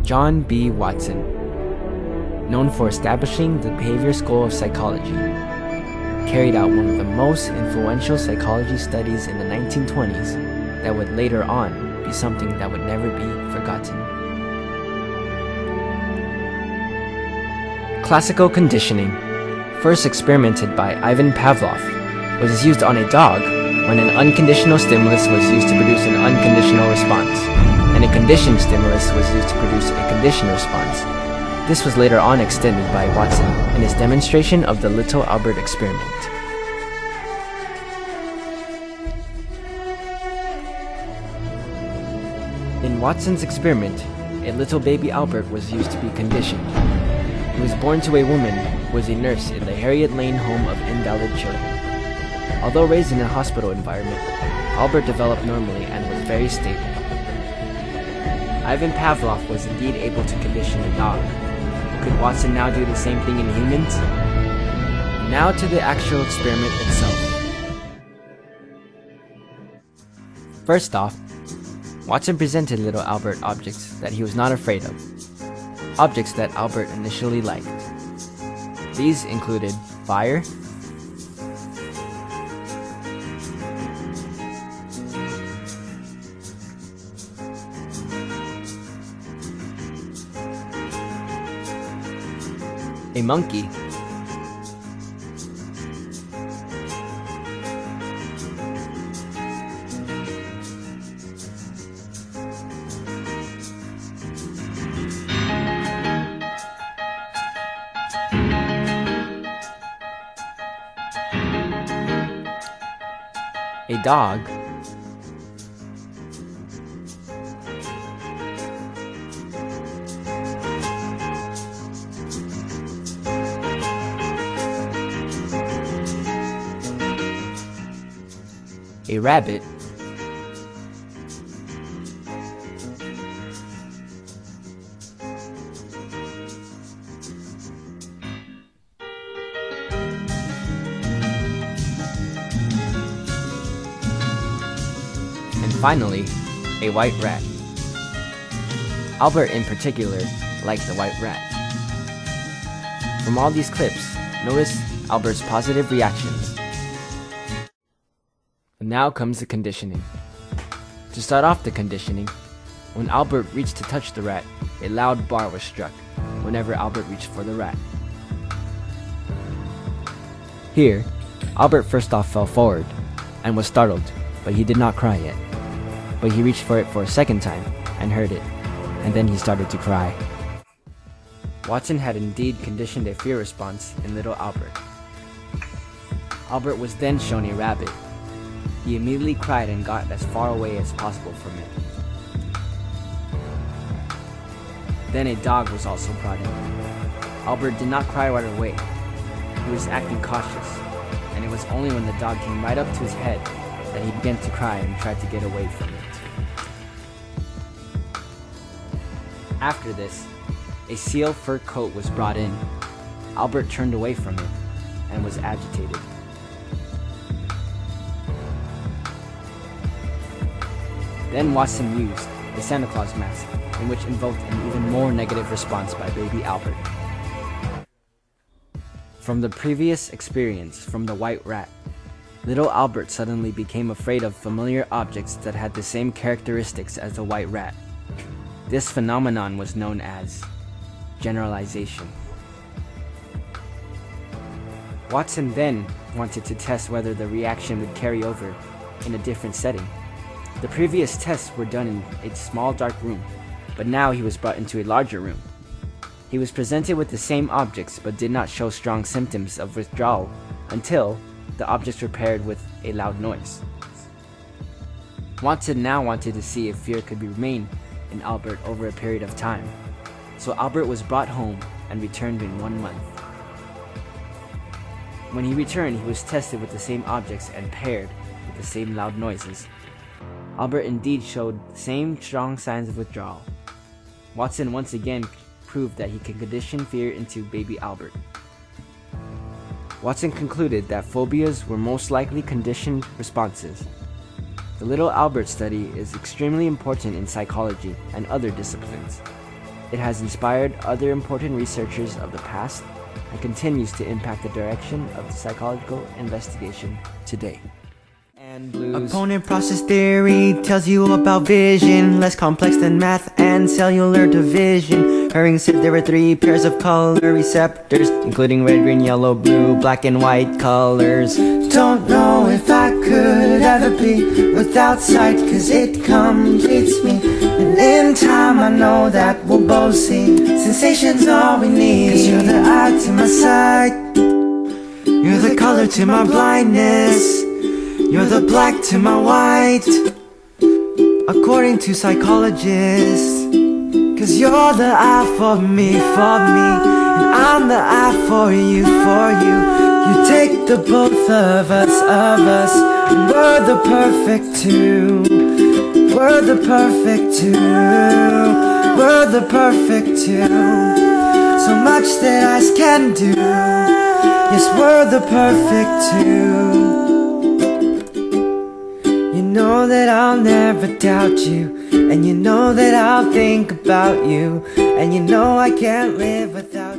John B. Watson, known for establishing the Behavior School of Psychology, carried out one of the most influential psychology studies in the 1920s that would later on be something that would never be forgotten. Classical conditioning, first experimented by Ivan Pavlov, was used on a dog when an unconditional stimulus was used to produce an unconditional response, and a conditioned stimulus was used to produce a conditioned response. This was later on extended by Watson in his demonstration of the Little Albert experiment. In Watson's experiment, a little baby Albert was used to be conditioned. He was born to a woman who was a nurse in the Harriet Lane Home of Invalid Children. Although raised in a hospital environment, Albert developed normally and was very stable. Ivan Pavlov was indeed able to condition a dog. Could Watson now do the same thing in humans? Now to the actual experiment itself. First off, Watson presented little Albert objects that he was not afraid of, objects that Albert initially liked. These included fire, a monkey, a dog, a rabbit, and finally, a white rat. Albert in particular liked the white rat. From all these clips, notice Albert's positive reactions. And now comes the conditioning. To start off the conditioning, when Albert reached to touch the rat, a loud bar was struck whenever Albert reached for the rat. Here, Albert first off fell forward and was startled, but he did not cry yet. But he reached for it for a second time and heard it, and then he started to cry. Watson had indeed conditioned a fear response in little Albert. Albert was then shown a rabbit. He immediately cried and got as far away as possible from it. Then a dog was also brought in. Albert did not cry right away. He was acting cautious, and it was only when the dog came right up to his head that he began to cry and tried to get away from it. After this, a seal fur coat was brought in. Albert turned away from it and was agitated. Then Watson used the Santa Claus mask, in which invoked an even more negative response by baby Albert. From the previous experience from the white rat, little Albert suddenly became afraid of familiar objects that had the same characteristics as the white rat. This phenomenon was known as generalization. Watson then wanted to test whether the reaction would carry over in a different setting. The previous tests were done in a small dark room, but now he was brought into a larger room. He was presented with the same objects but did not show strong symptoms of withdrawal until the objects were paired with a loud noise. Watson now wanted to see if fear could remain in Albert over a period of time, so Albert was brought home and returned in 1 month. When he returned, he was tested with the same objects and paired with the same loud noises. Albert indeed showed the same strong signs of withdrawal. Watson once again proved that he can condition fear into baby Albert. Watson concluded that phobias were most likely conditioned responses. The little Albert study is extremely important in psychology and other disciplines. It has inspired other important researchers of the past and continues to impact the direction of the psychological investigation today. And blues. Opponent process theory tells you about vision, less complex than math and cellular division. Hering said there were 3 pairs of color receptors, including red, green, yellow, blue, black and white colors. Don't know if I could ever be without sight, cause it completes me. And in time I know that we'll both see sensations all we need. Cause you're the eye to my sight, you're the color to my blindness, you're the black to my white, according to psychologists. Cause you're the eye for me, and I'm the eye for you, You take the both of us, and we're the perfect two. We're the perfect two, we're the perfect two. So much that eyes can do, yes, we're the perfect two. You know that I'll never doubt you, and you know that I'll think about you, and you know I can't live without you.